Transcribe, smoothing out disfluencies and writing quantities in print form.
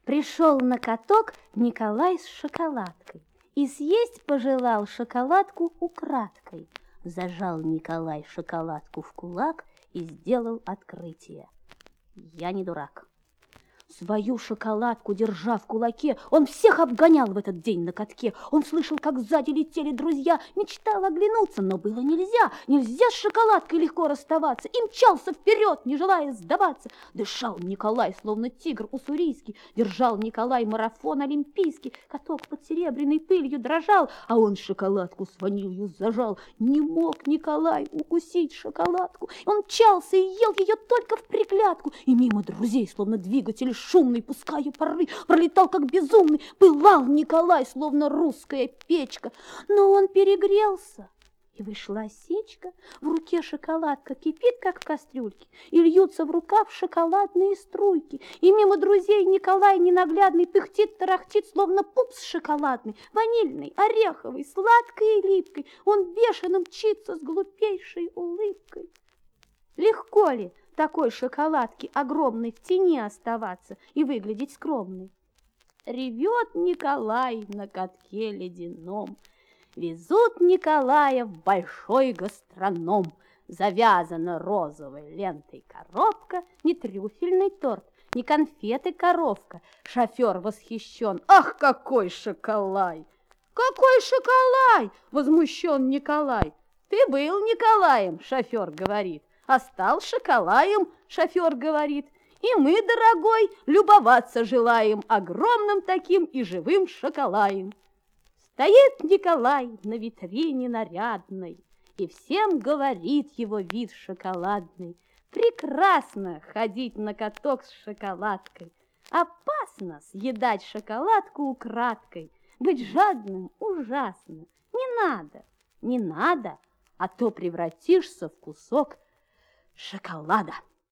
Пришел на каток Николай с шоколадкой и съесть пожелал шоколадку украдкой. Зажал Николай шоколадку в кулак и сделал открытие. Я не дурак. Свою шоколадку, держа в кулаке, он всех обгонял в этот день на катке. Он слышал, как сзади летели друзья, мечтал оглянуться, но было нельзя. Нельзя с шоколадкой легко расставаться. И мчался вперед, не желая сдаваться. Дышал Николай, словно тигр уссурийский. Держал Николай марафон олимпийский. Каток под серебряной пылью дрожал, а он шоколадку с ванилью зажал. Не мог Николай укусить шоколадку. Он мчался и ел ее только в приглядку. И мимо друзей, словно двигатель шумный, пуская пары, пролетал как безумный. Пылал Николай, словно русская печка, но он перегрелся, и вышла осечка. В руке шоколадка кипит, как в кастрюльке, и льются в рукав шоколадные струйки. И мимо друзей Николай ненаглядный пыхтит, тарахтит, словно пупс шоколадный, ванильный, ореховый, сладкой и липкой. Он бешено мчится с глупейшей улыбкой. Легко ли такой шоколадки огромной в тени оставаться и выглядеть скромной? Ревет Николай на катке ледяном. Везут Николая в большой гастроном. Завязана розовой лентой коробка, не трюфельный торт, не конфеты коровка. Шофер восхищен. Ах, какой шоколай! Какой шоколай! Возмущен Николай. Ты был Николаем, шофер говорит. А стал шоколаем, шофер говорит. И мы, дорогой, любоваться желаем огромным таким и живым шоколаем. Стоит Николай на витрине нарядной, и всем говорит его вид шоколадный. Прекрасно ходить на каток с шоколадкой. Опасно съедать шоколадку украдкой. Быть жадным ужасно. Не надо, а то превратишься в кусок шоколада.